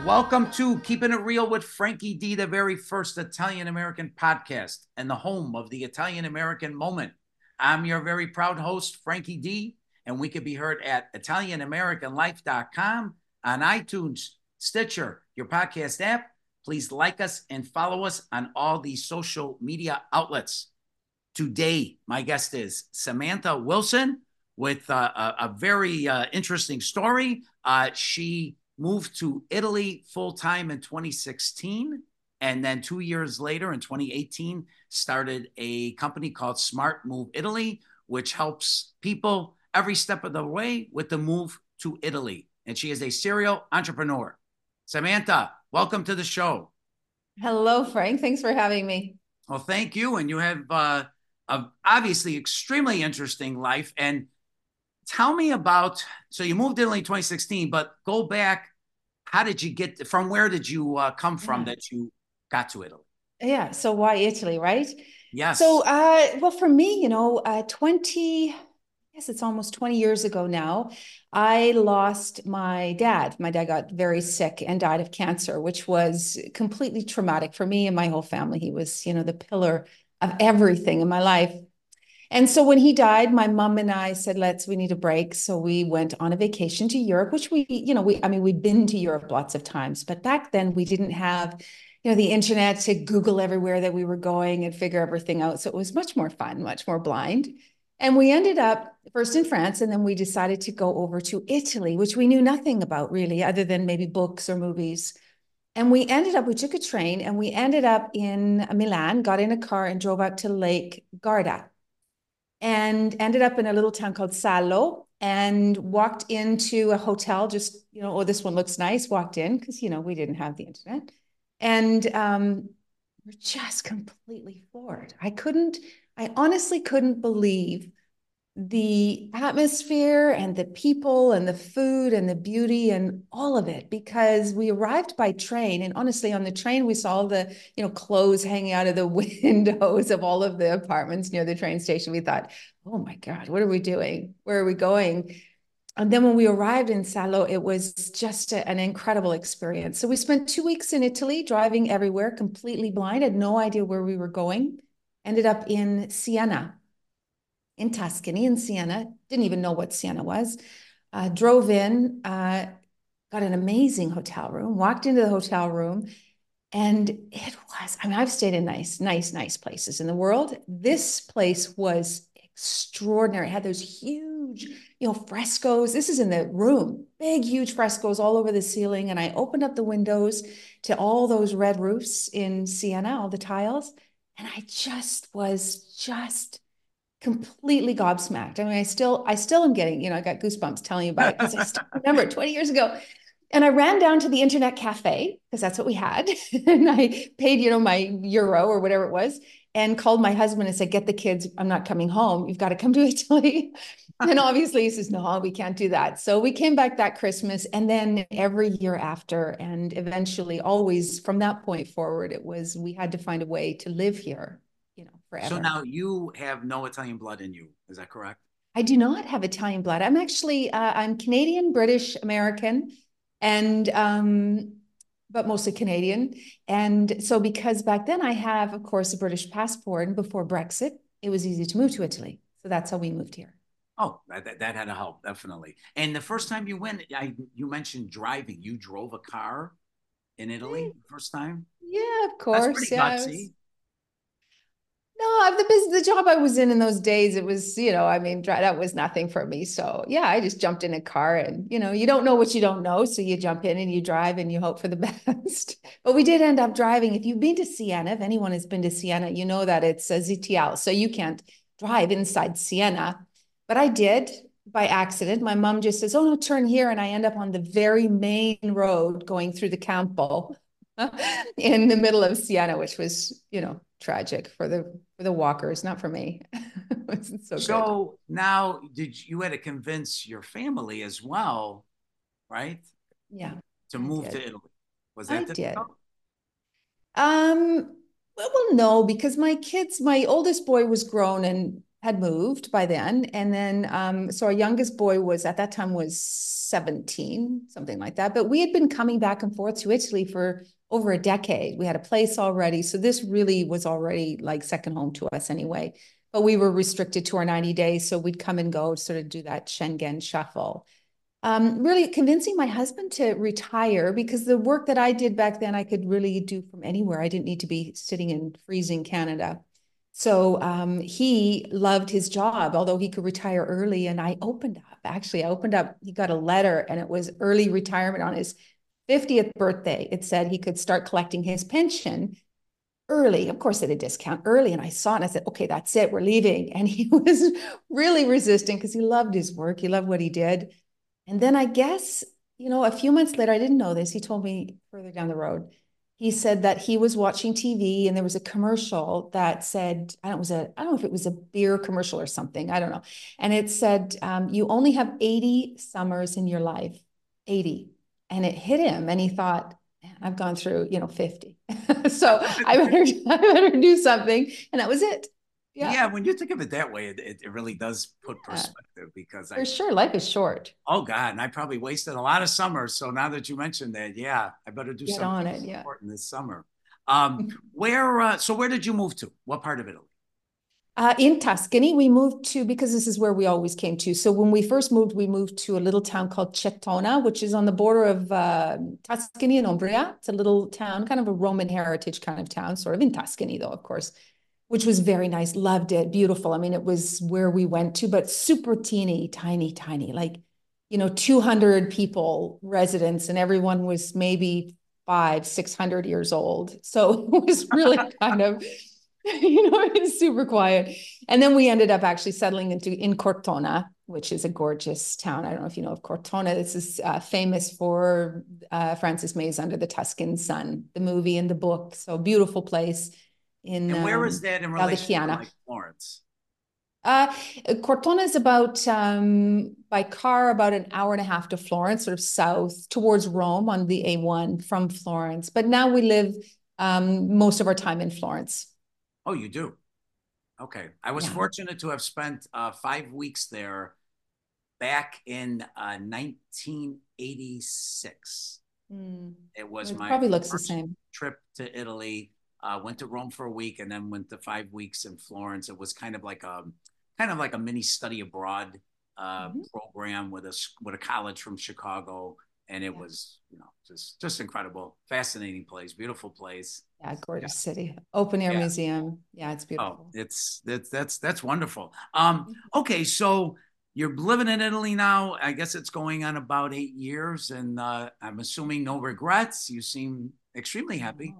Welcome to Keeping It Real with Frankie D, the very first Italian-American podcast and the home of the Italian-American moment. I'm your very proud host, Frankie D, and we can be heard at ItalianAmericanLife.com, on iTunes, Stitcher, your podcast app. Please like us and follow us on all the social media outlets. Today, my guest is Samantha Wilson with a very interesting story. She moved to Italy full-time in 2016. And then 2 years later, in 2018, started a company called Smart Move Italy, which helps people every step of the way with the move to Italy. And she is a serial entrepreneur. Samantha, welcome to the show. Hello, Frank. Thanks for having me. Well, thank you. And you have a obviously extremely interesting life. And tell me about, so you moved to Italy in 2016, but go back. How did you get, from where did you come from Yeah. that you got to Italy? Yeah. So why Italy, right? So, Yes. well, for me, 20, yes, it's almost 20 years ago now, I lost my dad. My dad got very sick and died of cancer, which was completely traumatic for me and my whole family. He was, the pillar of everything in my life. And so when he died, my mom and I said, we need a break. So we went on a vacation to Europe, which we'd been to Europe lots of times, but back then we didn't have, the internet to Google everywhere that we were going and figure everything out. So it was much more fun, much more blind. And we ended up first in France, and then we decided to go over to Italy, which we knew nothing about really, other than maybe books or movies. And we took a train and we ended up in Milan, got in a car and drove out to Lake Garda and ended up in a little town called Salo and walked into a hotel. Just, oh, this one looks nice. Walked in because, we didn't have the internet. And we're just completely floored. I honestly couldn't believe the atmosphere and the people and the food and the beauty and all of it, because we arrived by train, and honestly on the train we saw the clothes hanging out of the windows of all of the apartments near the train station. We thought, oh my god, what are we doing, where are we going? And then when we arrived in Salo, it was just an incredible experience. So we spent 2 weeks in Italy, driving everywhere, completely blind, had no idea where we were going. Ended up in Siena, in Tuscany, in Siena. Didn't even know what Siena was. Drove in, got an amazing hotel room, walked into the hotel room, and it was, I've stayed in nice places in the world. This place was extraordinary. It had those huge, frescoes. This is in the room, big, huge frescoes all over the ceiling. And I opened up the windows to all those red roofs in Siena, all the tiles. And I was just completely gobsmacked. I still am getting, I got goosebumps telling you about it because I still remember 20 years ago. And I ran down to the internet cafe because that's what we had. And I paid, my euro or whatever it was, and called my husband and said, get the kids. I'm not coming home. You've got to come to Italy. And obviously he says, no, we can't do that. So we came back that Christmas and then every year after. And eventually, always from that point forward, we had to find a way to live here, So forever. now you have no Italian blood in you. Is that correct? I do not have Italian blood. I'm Canadian, British, American, and but mostly Canadian. And so because back then I have, of course, a British passport, and before Brexit, it was easy to move to Italy. So that's how we moved here. Oh, that had to help, definitely. And the first time you went, you mentioned driving. You drove a car in Italy the first time? Yeah, of That's course. pretty Yeah, gutsy. no, the job I was in those days, it was, that was nothing for me. So yeah, I just jumped in a car and, you don't know what you don't know. So you jump in and you drive and you hope for the best. But we did end up driving. If you've been to Siena, if anyone has been to Siena, you know that it's a ZTL. So you can't drive inside Siena. But I did by accident. My mom just says, oh, no, turn here. And I end up on the very main road going through the Campo in the middle of Siena, which was, tragic for the walkers, not for me. It wasn't so good. So now you had to convince your family as well, right? Yeah, To I move to did. Italy. Was I that did. difficult? Well, no, because my oldest boy was grown and had moved by then. And then, so our youngest boy was at that time was 17, something like that. But we had been coming back and forth to Italy for over a decade. We had a place already. So this really was already like second home to us anyway. But we were restricted to our 90 days. So we'd come and go, sort of do that Schengen shuffle. Really convincing my husband to retire, because the work that I did back then, I could really do from anywhere. I didn't need to be sitting in freezing Canada. So he loved his job, although he could retire early. And I opened up, he got a letter, and it was early retirement on his 50th birthday. It said he could start collecting his pension early. Of course, at a discount early. And I saw it and I said, okay, that's it, we're leaving. And he was really resistant because he loved his work. He loved what he did. And then I guess, a few months later, I didn't know this. He told me further down the road. He said that he was watching TV and there was a commercial that said, I don't know if it was a beer commercial or something. I don't know. And it said, you only have 80 summers in your life, 80. And it hit him and he thought, man, I've gone through, 50. So I better do something. And that was it. Yeah, when you think of it that way, it really does put perspective, because for sure, life is short. Oh God, and I probably wasted a lot of summers. So now that you mentioned that, yeah, I better do something important this summer. Where did you move to? What part of Italy? In Tuscany, we moved to, because this is where we always came to. So when we first moved, we moved to a little town called Cetona, which is on the border of Tuscany and Umbria. It's a little town, kind of a Roman heritage kind of town, sort of in Tuscany though, of course, which was very nice. Loved it. Beautiful. I mean, it was where we went to, but super teeny, tiny, like, 200 people, residents, and everyone was maybe 600 years old. So it was really kind of, it's super quiet. And then we ended up actually settling in Cortona, which is a gorgeous town. I don't know if you know of Cortona. This is famous for Francis May's Under the Tuscan Sun, the movie and the book. So beautiful place. And where is that in relation to like Florence? Cortona is about, by car, about an hour and a half to Florence, sort of south towards Rome on the A1 from Florence. But now we live most of our time in Florence. Oh, you do? Okay. I was fortunate to have spent 5 weeks there back in 1986. It was my probably looks the same trip to Italy. Went to Rome for a week and then went to 5 weeks in Florence. It was kind of like a mini study abroad program with a college from Chicago, and it was just incredible, fascinating place, beautiful place. Yeah, gorgeous city, open air museum. Yeah, it's beautiful. Oh, that's wonderful. Okay, so you're living in Italy now. I guess it's going on about 8 years, and I'm assuming no regrets. You seem extremely happy.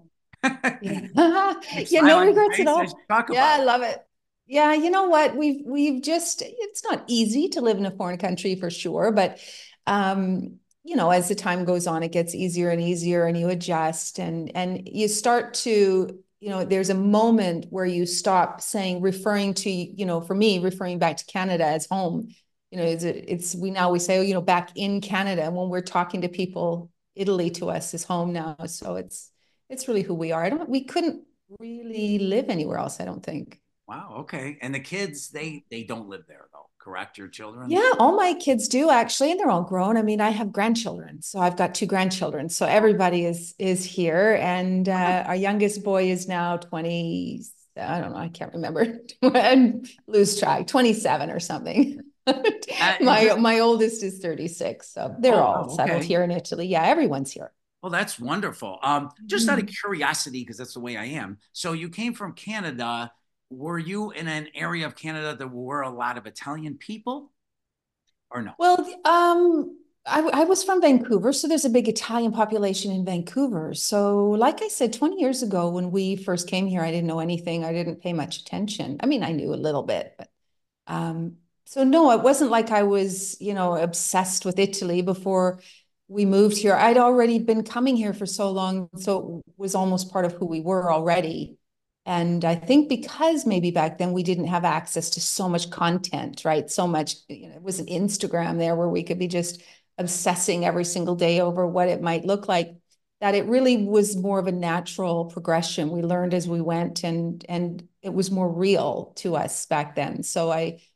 No regrets at all. I love it. Yeah, you know what? We've just, it's not easy to live in a foreign country for sure, but as the time goes on, it gets easier and easier, and you adjust and you start to, there's a moment where you stop referring to, for me, referring back to Canada as home. We say, back in Canada, and when we're talking to people, Italy to us is home now. So it's really who we are. We couldn't really live anywhere else, I don't think. Wow. Okay. And the kids, they don't live there though, correct? Your children? Yeah, all my kids do actually, and they're all grown. I mean, I have grandchildren, so I've got 2 grandchildren. So everybody is here, and our youngest boy is now 20. I don't know. I can't remember. And lose track. 27 or something. My oldest is 36. So they're all settled here in Italy. Yeah, everyone's here. Well, that's wonderful. Just out of curiosity, because that's the way I am. So you came from Canada. Were you in an area of Canada that were a lot of Italian people, or no? Well, I was from Vancouver, so there's a big Italian population in Vancouver. So like I said, 20 years ago when we first came here, I didn't know anything. I didn't pay much attention. I mean, I knew a little bit, but so no, it wasn't like I was, obsessed with Italy before we moved here. I'd already been coming here for so long, so it was almost part of who we were already. And I think because maybe back then we didn't have access to so much content, right? So much, it was an Instagram there where we could be just obsessing every single day over what it might look like. that it really was more of a natural progression. We learned as we went, and it was more real to us back then. So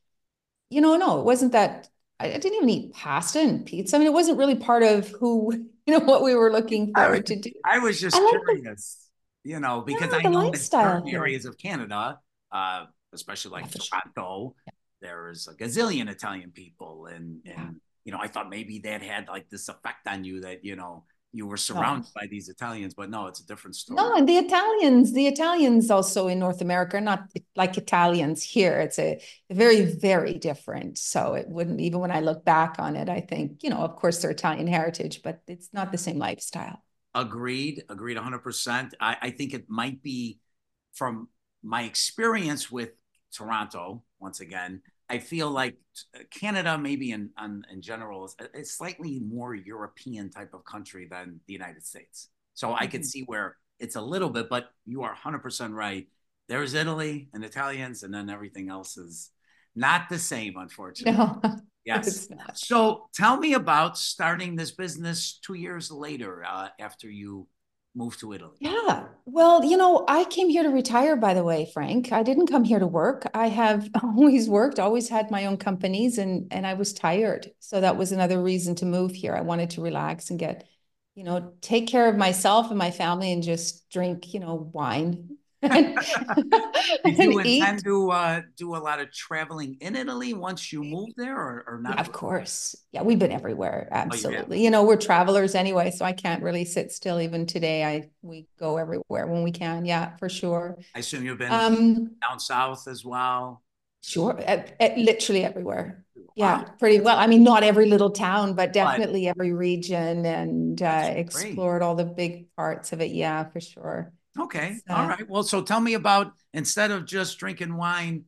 no, it wasn't that. I didn't even eat pasta and pizza. I mean, it wasn't really part of who, what we were looking I was, forward to do. I was I just like the, curious, because yeah, I the know in lifestyle certain here. areas of Canada, especially Yeah, like for sure. Toronto, there's a gazillion Italian people, and Yeah. I thought maybe that had like this effect on you that you were No. surrounded by these Italians, but no, it's a different story. No, and the Italians also in North America are not like Italians here. It's a very, very different. So it wouldn't, even when I look back on it, I think, of course they're Italian heritage, but it's not the same lifestyle. Agreed 100%. I think it might be from my experience with Toronto, once again, I feel like Canada, maybe in general, is a slightly more European type of country than the United States. So I could Mhm. see where it's a little bit, but you are 100% right. There's Italy and Italians, and then everything else is not the same, unfortunately. No, Yes. it's not. So tell me about starting this business 2 years later, after you moved to Italy. Yeah. Well, I came here to retire, by the way, Frank. I didn't come here to work. I have always worked, always had my own companies, and I was tired. So that was another reason to move here. I wanted to relax and get, take care of myself and my family and just drink, wine and, Did and you eat. intend to do a lot of traveling in Italy once you moved there, or Yeah, not of really? course. Yeah, we've been everywhere. Oh, you have. Absolutely. We're travelers anyway, so I can't really sit still. Even today, we go everywhere when we can. Yeah, for sure. I assume you've been Um, down south as well. sure, literally everywhere. Wow, Yeah, pretty well. I mean, not every little town, but but definitely every region, and that's great. explored all the big parts of it. Yeah, for sure. Okay, It's all right. Well, so tell me about, instead of just drinking wine,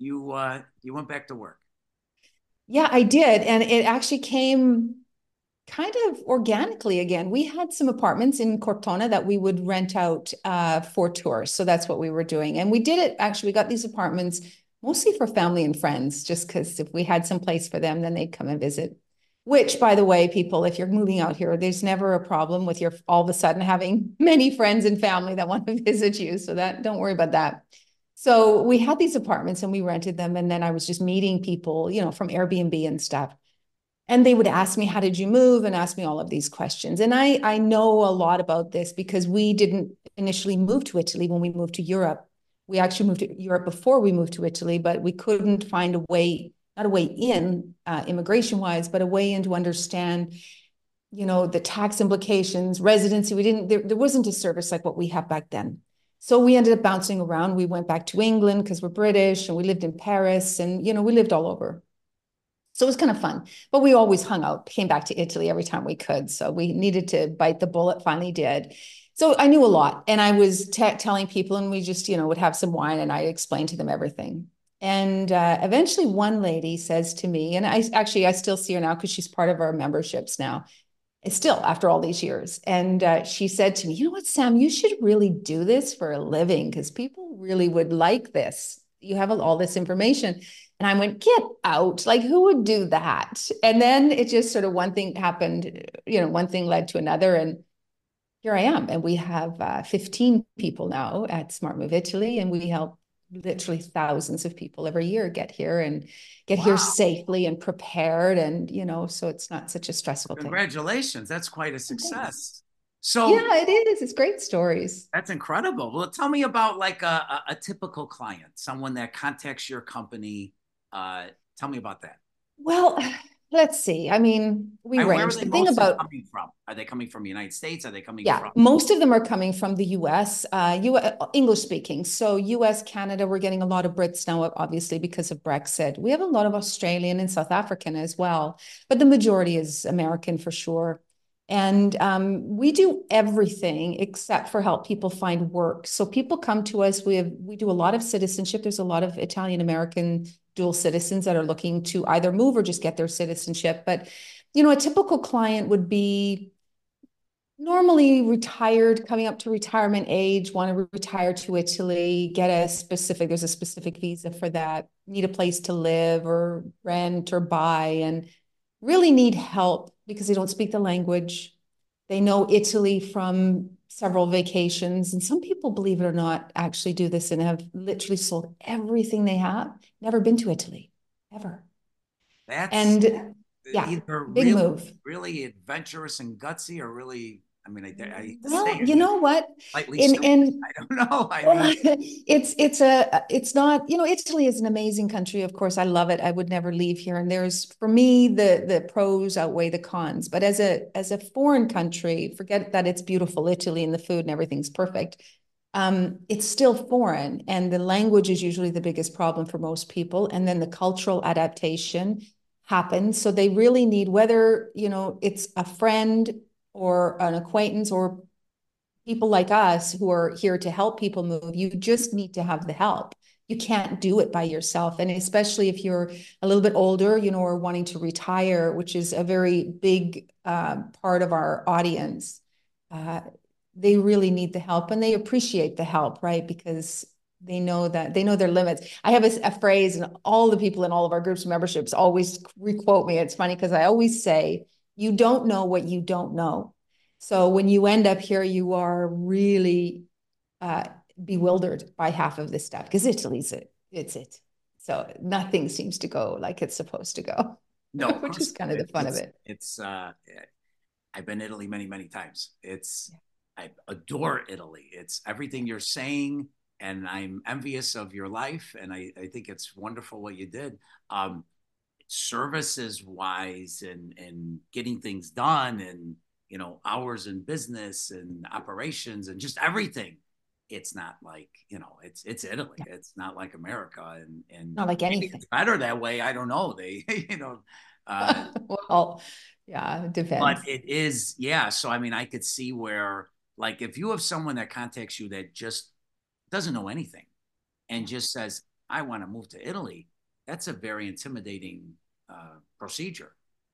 you went back to work. yeah, I did, and it actually came kind of organically again. We had some apartments in Cortona that we would rent out for tours. So that's what we were doing. And we did it actually, we got these apartments mostly for family and friends, just because if we had some place for them, then they'd come and visit. Which, by the way, people, if you're moving out here, there's never a problem with your all of a sudden having many friends and family that want to visit you. So that don't worry about that. So we had these apartments and we rented them. And then I was just meeting people, from Airbnb and stuff, and they would ask me, how did you move, and ask me all of these questions. And I know a lot about this because we didn't initially move to Italy. When we moved to Europe, we actually moved to Europe before we moved to Italy, but we couldn't find a way, not a way in immigration wise, but a way in to understand, the tax implications, residency. We didn't, there wasn't a service like what we have back then. So we ended up bouncing around. We went back to England because we're British, and we lived in Paris, and, we lived all over. So it was kind of fun, but we always hung out, came back to Italy every time we could. So we needed to bite the bullet, finally did. So I knew a lot, and I was telling people, and we just, would have some wine and I explained to them everything. And eventually one lady says to me, and I still see her now because she's part of our memberships now. It's still after all these years. And she said to me, you know what, Sam, you should really do this for a living because people really would like this. You have all this information. And I went, get out. Like, who would do that? And then it just sort of one thing happened, one thing led to another. And here I am. And we have 15 people now at Smart Move Italy. And we help literally thousands of people every year get here Wow, safely and prepared. And, so it's not such a stressful thing. congratulations! That's quite a Thanks. success. So Yeah, it is. It's great stories. that's incredible. Well, tell me about like a typical client, someone that contacts your company. Uh, Tell me about that. Well, let's see. I mean, we And where are range. they The thing mostly about, coming from? Are they coming from the United States? Are they coming yeah, from? most of them are coming from the US, English speaking. So US, Canada, we're getting a lot of Brits now, obviously, because of Brexit. We have a lot of Australian and South African as well, but the majority is American for sure. And we do everything except for help people find work. So people come to us. We do a lot of citizenship. There's a lot of Italian American dual citizens that are looking to either move or just get their citizenship. But a typical client would be normally retired, coming up to retirement age, want to retire to Italy, there's a specific visa for that, need a place to live or rent or buy, and really need help because they don't speak the language. They know Italy from several vacations. And some people, believe it or not, actually do this and have literally sold everything they have. Never been to Italy, ever. That's And yeah, either big really, move. really adventurous and gutsy, or really, I mean, I hate to say Well, it, you know what? slightly selfish. In I don't know. I Well, mean, it's not, Italy is an amazing country. Of course, I love it. I would never leave here. And there's, for me, the pros outweigh the cons. But as a foreign country, forget that it's beautiful, Italy, and the food and everything's perfect. It's still foreign, and the language is usually the biggest problem for most people. And then the cultural adaptation happens. So they really need, whether, it's a friend or an acquaintance or people like us who are here to help people move, you just need to have the help. You can't do it by yourself. And especially if you're a little bit older, or wanting to retire, which is a very big part of our audience, uh, they really need the help and they appreciate the help, right? Because they know their limits. I have a phrase, and all the people in all of our groups and memberships always requote me. It's funny because I always say, you don't know what you don't know. So when you end up here, you are really uh, bewildered by half of this stuff because Italy's it. It's it. So nothing seems to go like it's supposed to go, no, of which is course, kind of the fun of it. it's. I've been to Italy many, many times. I adore Italy. It's everything you're saying, and I'm envious of your life, and I think it's wonderful what you did. Um, Services wise, and getting things done, and hours in business and operations and just everything. It's not like, it's Italy. Yeah. It's not like America, and Not like maybe it's anything. better that way. I don't know. They uh Well, yeah, it but depends. it is, yeah. So I mean, I could see where, like, if you have someone that contacts you that just doesn't know anything and Yeah. just says, I want to move to Italy, that's a very intimidating procedure.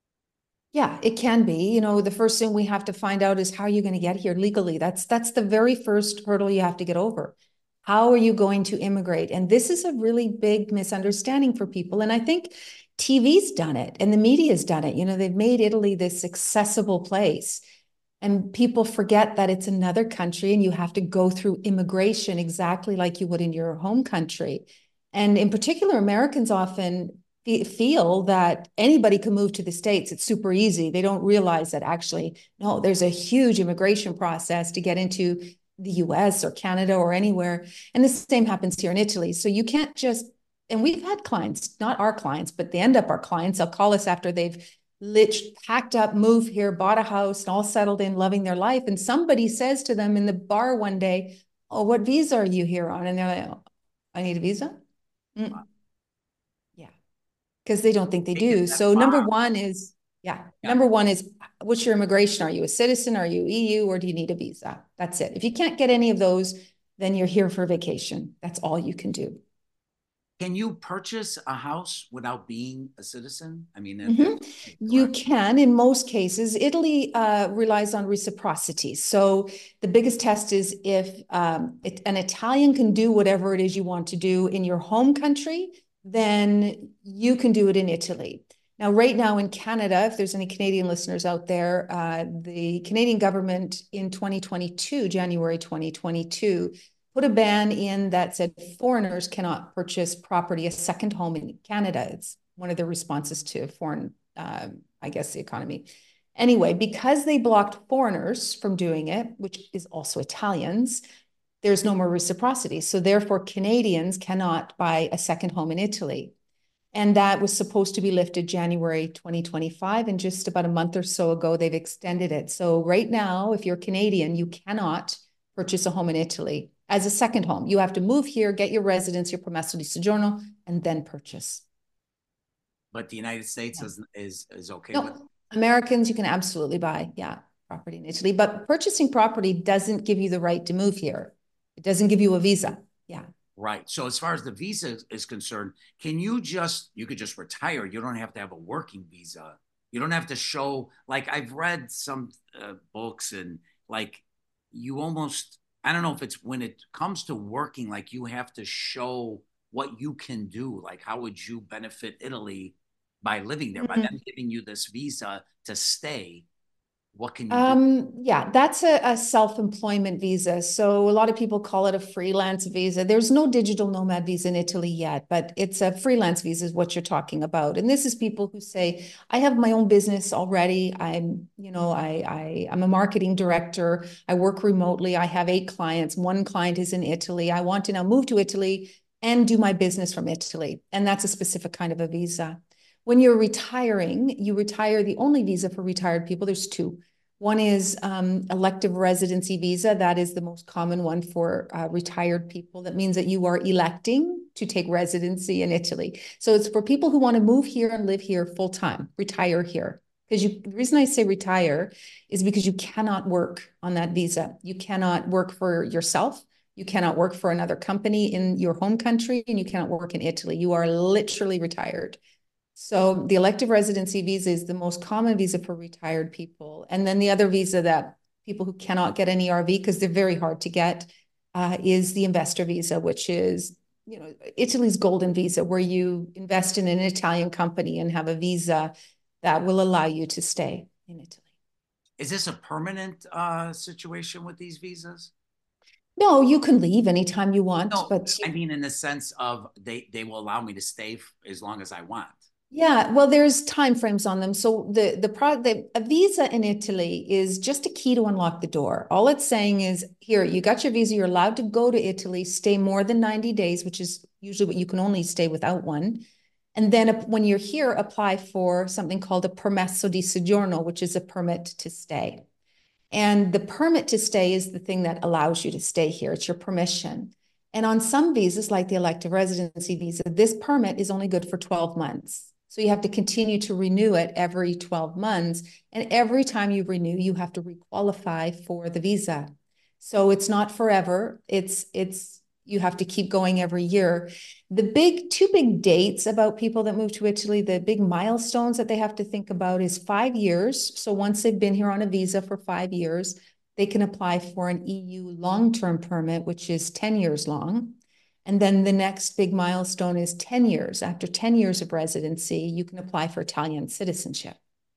Yeah, it can be. The first thing we have to find out is how are you going to get here legally? That's the very first hurdle you have to get over. How are you going to immigrate? And this is a really big misunderstanding for people. And I think TV's done it and the media's done it. They've made Italy this accessible place. And people forget that it's another country and you have to go through immigration exactly like you would in your home country. And in particular, Americans often feel that anybody can move to the States. It's super easy. They don't realize that actually, no, there's a huge immigration process to get into the US or Canada or anywhere. And the same happens here in Italy. So you can't just, and we've had clients, not our clients, but they end up our clients. They'll call us after they've packed up, moved here, bought a house, and all settled in, loving their life. And somebody says to them in the bar one day, "Oh, what visa are you here on?" And they're like, "Oh, I need a visa." Mm, yeah, because they don't think they Take it do. that So far. Yeah. number one is, what's your immigration? Are you a citizen? Are you EU? Or do you need a visa? That's it. If you can't get any of those, then you're here for vacation. That's all you can do. Can you purchase a house without being a citizen? I mean, that's Mhm. You correct. can, in most cases. Italy relies on reciprocity. So the biggest test is if an Italian can do whatever it is you want to do in your home country, then you can do it in Italy. Now, right now in Canada, if there's any Canadian listeners out there, the Canadian government in 2022, January 2022, put a ban in that said foreigners cannot purchase property, a second home in Canada. It's one of the responses to foreign, I guess, the economy. Anyway, because they blocked foreigners from doing it, which is also Italians, there's no more reciprocity. So therefore, Canadians cannot buy a second home in Italy. And that was supposed to be lifted January 2025. And just about a month or so ago, they've extended it. So right now, if you're Canadian, you cannot purchase a home in Italy as a second home. You have to move here, get your residence, your permesso di soggiorno, and then purchase. But the United States Yeah. is okay with it. No, Americans, you can absolutely buy, yeah, property in Italy, but purchasing property doesn't give you the right to move here. It doesn't give you a visa. Yeah. Right. So as far as the visa is concerned, you could just retire. You don't have to have a working visa. You don't have to show, like, I've read some books, and like, you almost, I don't know if it's when it comes to working, like, you have to show what you can do. Like, how would you benefit Italy by living there, by them Mhm. giving you this visa to stay? What can you do? Yeah, that's a self-employment visa. So a lot of people call it a freelance visa. There's no digital nomad visa in Italy yet, but it's a freelance visa is what you're talking about. And this is people who say, I have my own business already. I'm a marketing director. I work remotely. I have 8 clients. One client is in Italy. I want to now move to Italy and do my business from Italy. And that's a specific kind of a visa. When you're retiring, you retire. The only visa for retired people, there's two. One is elective residency visa. That is the most common one for retired people. That means that you are electing to take residency in Italy. So it's for people who want to move here and live here full time, retire here. Because the reason I say retire is because you cannot work on that visa. You cannot work for yourself. You cannot work for another company in your home country, and you cannot work in Italy. You are literally retired. So the elective residency visa is the most common visa for retired people. And then the other visa that people who cannot get an ERV, because they're very hard to get, is the investor visa, which is, Italy's golden visa, where you invest in an Italian company and have a visa that will allow you to stay in Italy. Is this a permanent situation with these visas? No, you can leave anytime you want, No, but I mean in the sense of they will allow me to stay as long as I want. yeah, well, there's time frames on them. So a visa in Italy is just a key to unlock the door. All it's saying is, here, you got your visa, you're allowed to go to Italy, stay more than 90 days, which is usually what you can only stay without one. And then when you're here, apply for something called a permesso di soggiorno, which is a permit to stay. And the permit to stay is the thing that allows you to stay here. It's your permission. And on some visas, like the elective residency visa, this permit is only good for 12 months. So you have to continue to renew it every 12 months. And every time you renew, you have to requalify for the visa. So it's not forever. It's you have to keep going every year. The two big dates about people that move to Italy, the big milestones that they have to think about is 5 years. So once they've been here on a visa for 5 years, they can apply for an EU long-term permit, which is 10 years long. And then the next big milestone is 10 years. After 10 years of residency, you can apply for Italian citizenship.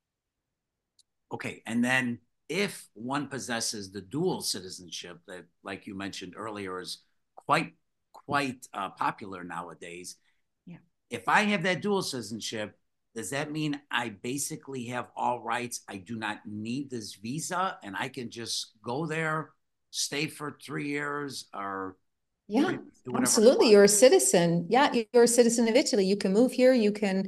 Okay, and then if one possesses the dual citizenship that, like you mentioned earlier, is quite popular nowadays. Yeah. If I have that dual citizenship, does that mean I basically have all rights? I do not need this visa, and I can just go there, stay for 3 years, or Yeah, do whatever I absolutely. want. You're a citizen. Yeah, you're a citizen of Italy. You can move here. You can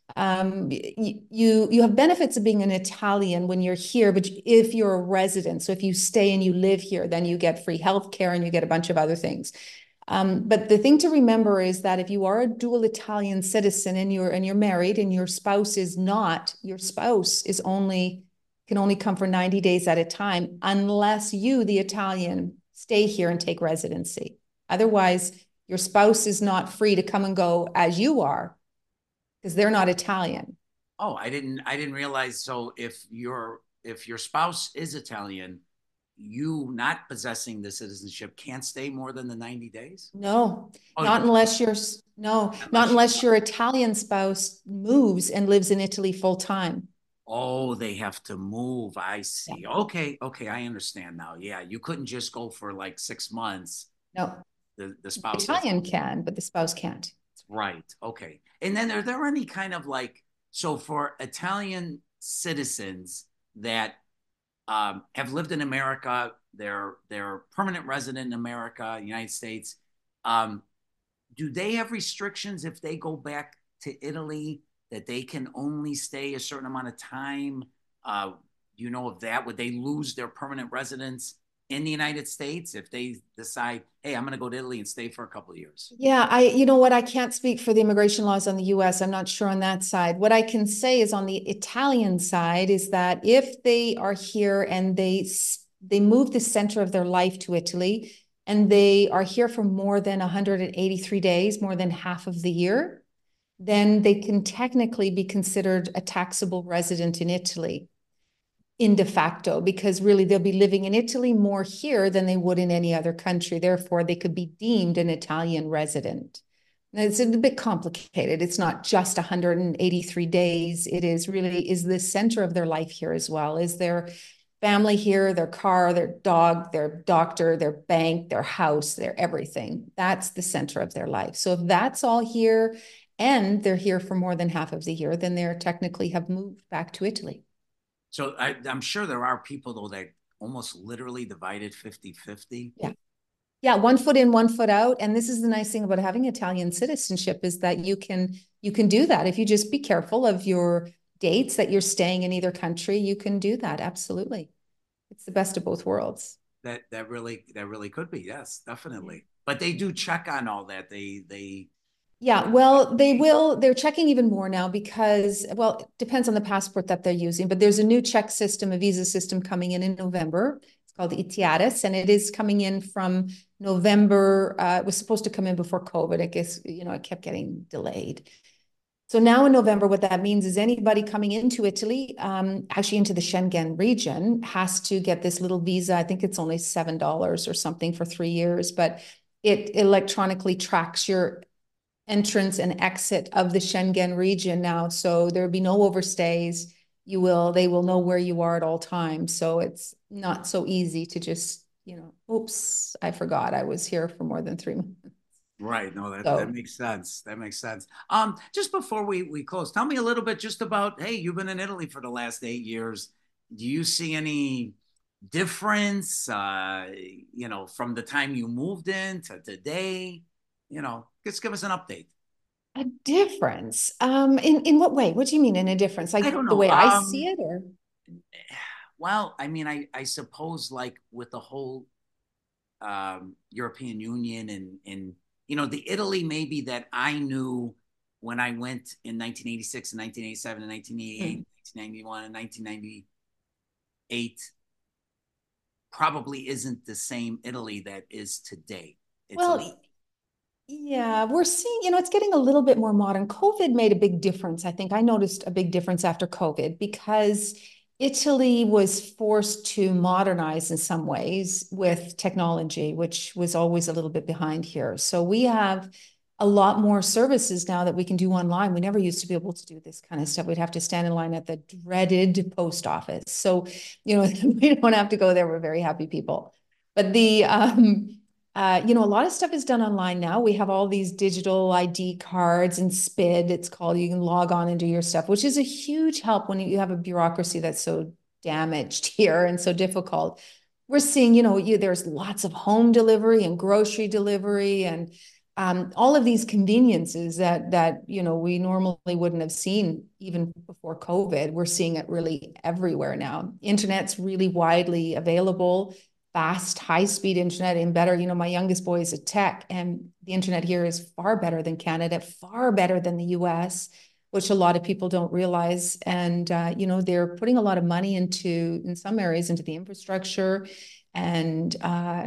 you have benefits of being an Italian when you're here, but if you're a resident, so if you stay and you live here, then you get free health care and you get a bunch of other things. But the thing to remember is that if you are a dual Italian citizen and you're married and your spouse is not, your spouse is only can only come for 90 days at a time unless you, the Italian, stay here and take residency. Otherwise, your spouse is not free to come and go as you are because they're not Italian. Oh, I didn't realize. So if your spouse is Italian, you not possessing the citizenship can't stay more than the 90 days? No, Oh, not you unless you're no, not unless you unless your Italian spouse moves and lives in Italy full time. Oh, they have to move. I Yeah. see. Okay, okay, I understand now. Yeah, you couldn't just go for like 6 months. No, The the spouse has Italian can, but the spouse can't. right. Okay. And then are there any kind of like so for Italian citizens that have lived in America, they're permanent resident in America, United States. Um, do they have restrictions if they go back to Italy that they can only stay a certain amount of time? Do you know of that? Would they lose their permanent residence in the United States if they decide, hey, I'm going to go to Italy and stay for a couple of years? Yeah, you know what, I can't speak for the immigration laws on the US. I'm not sure on that side. What I can say is on the Italian side is that if they are here and they move the center of their life to Italy and they are here for more than 183 days, more than half of the year, then they can technically be considered a taxable resident in Italy in de facto, because really they'll be living in Italy more here than they would in any other country. Therefore, they could be deemed an Italian resident. It's a bit complicated. It's not just 183 days. It is really is the center of their life here as well. Is their family here, their car, their dog, their doctor, their bank, their house, their everything. That's the center of their life. So if that's all here and they're here for more than half of the year, then they're technically have moved back to Italy. So I'm sure there are people though that almost literally divided 50-50. Yeah. Yeah, one foot in, one foot out. And this is the nice thing about having Italian citizenship is that you can do that. If you just be careful of your dates that you're staying in either country, you can do that. Absolutely. It's the best of both worlds. That really could be. Yes, definitely. But they do check on all that. They Yeah, well, they will. They're checking even more now because, well, it depends on the passport that they're using, but there's a new check system, a visa system coming in November. It's called ETIAS, and it is coming in from November. It was supposed to come in before COVID. I guess, it kept getting delayed. So now in November, what that means is anybody coming into Italy, actually into the Schengen region, has to get this little visa. I think it's only $7 or something for 3 years, but it electronically tracks your entrance and exit of the Schengen region now. So there'll be no overstays. They will know where you are at all times. So it's not so easy to just, oops, I forgot I was here for more than 3 months. right. No, that So makes sense. That makes sense. Just before we close, tell me a little bit just about, hey, you've been in Italy for the last 8 years. Do you see any difference, from the time you moved in to today? Just give us an update. a difference. In what way? What do you mean in a difference? I Like don't the know. way I see it, or Well, I mean, I suppose like with the whole European Union and the Italy maybe that I knew when I went in 1986 and 1987 and 1988, 1991 and 1998 probably isn't the same Italy that is today. It's a little. well, yeah, we're seeing, it's getting a little bit more modern. COVID made a big difference. I think I noticed a big difference after COVID because Italy was forced to modernize in some ways with technology, which was always a little bit behind here. So we have a lot more services now that we can do online. We never used to be able to do this kind of stuff. We'd have to stand in line at the dreaded post office. So, we don't have to go there. We're very happy people. But a lot of stuff is done online now. We have all these digital ID cards and SPID, it's called. You can log on and do your stuff, which is a huge help when you have a bureaucracy that's so damaged here and so difficult. We're seeing, there's lots of home delivery and grocery delivery and all of these conveniences that we normally wouldn't have seen even before COVID. We're seeing it really everywhere now. Internet's really widely available, fast, high-speed internet and better. My youngest boy is a tech, and the internet here is far better than Canada, far better than the US, which a lot of people don't realize. And they're putting a lot of money in some areas, into the infrastructure. And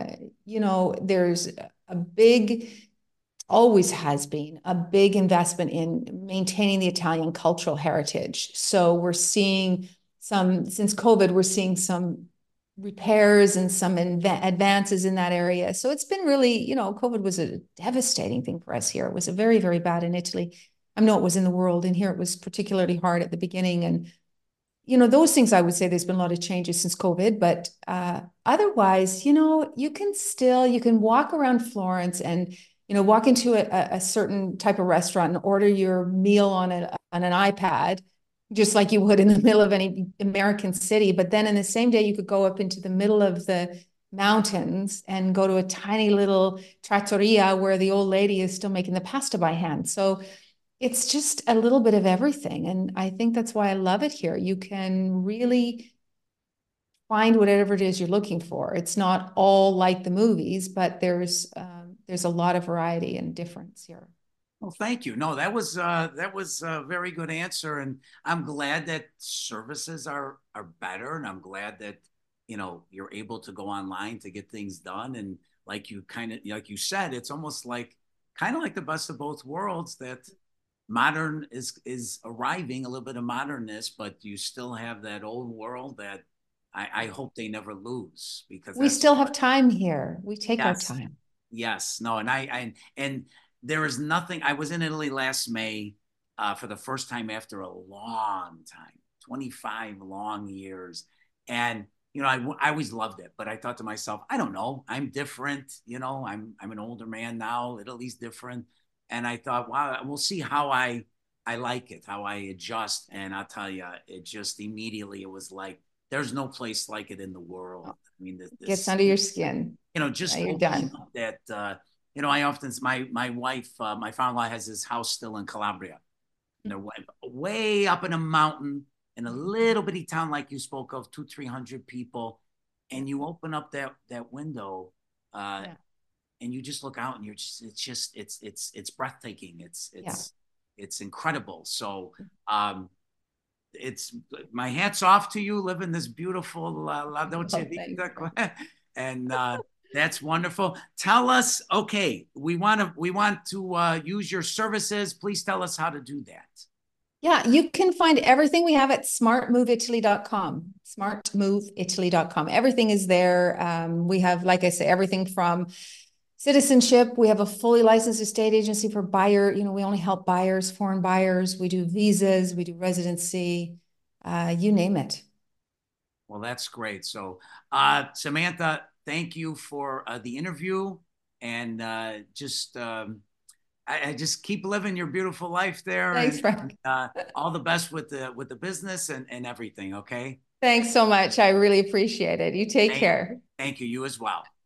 there's a big, always has been a big investment in maintaining the Italian cultural heritage. So we're seeing since COVID, we're seeing some repairs and some advances in that area. So it's been really, COVID was a devastating thing for us here. It was a very, very bad in Italy. I know it was in the world, and here it was particularly hard at the beginning. And, those things, I would say there's been a lot of changes since COVID, but otherwise, you can walk around Florence and, walk into a certain type of restaurant and order your meal on an iPad, just like you would in the middle of any American city. But then in the same day, you could go up into the middle of the mountains and go to a tiny little trattoria where the old lady is still making the pasta by hand. So it's just a little bit of everything. And I think that's why I love it here. You can really find whatever it is you're looking for. It's not all like the movies, but there's a lot of variety and difference here. Well, thank you. No, that was a very good answer, and I'm glad that services are better, and I'm glad that you're able to go online to get things done, and like you said, it's almost like kind of like the best of both worlds. That modern is arriving, a little bit of modernness, but you still have that old world that I hope they never lose because We that's still have time here. We take our yes, time. yes, no, and I and there is nothing. I was in Italy last May for the first time after a long time, 25 long years. And, I always loved it, but I thought to myself, I don't know, I'm different. I'm an older man now. Italy's different. And I thought, wow, we'll see how I like it, how I adjust. And I'll tell you, it just immediately, it was like, there's no place like it in the world. I mean, Gets under your skin. just You're opening done. up that, I often, my wife, my father-in-law has his house still in Calabria. And they're way up in a mountain in a little bitty town like you spoke of, 300 people. And you open up that window, yeah, and you just look out and it's breathtaking. It's incredible. So it's my hat's off to you living this beautiful La Dolce Vita. And that's wonderful. Tell us, okay, we want to use your services. Please tell us how to do that. Yeah, you can find everything we have at smartmoveitaly.com. Smartmoveitaly.com. Everything is there. We have, like I say, everything from citizenship. We have a fully licensed estate agency for buyer. We only help buyers, foreign buyers. We do visas, we do residency, you name it. Well, that's great. So, Samantha, thank you for the interview, and I just keep living your beautiful life there. Thanks, Frank. All the best with the business and everything. Okay. Thanks so much. I really appreciate it. You take care. Thank you. You as well.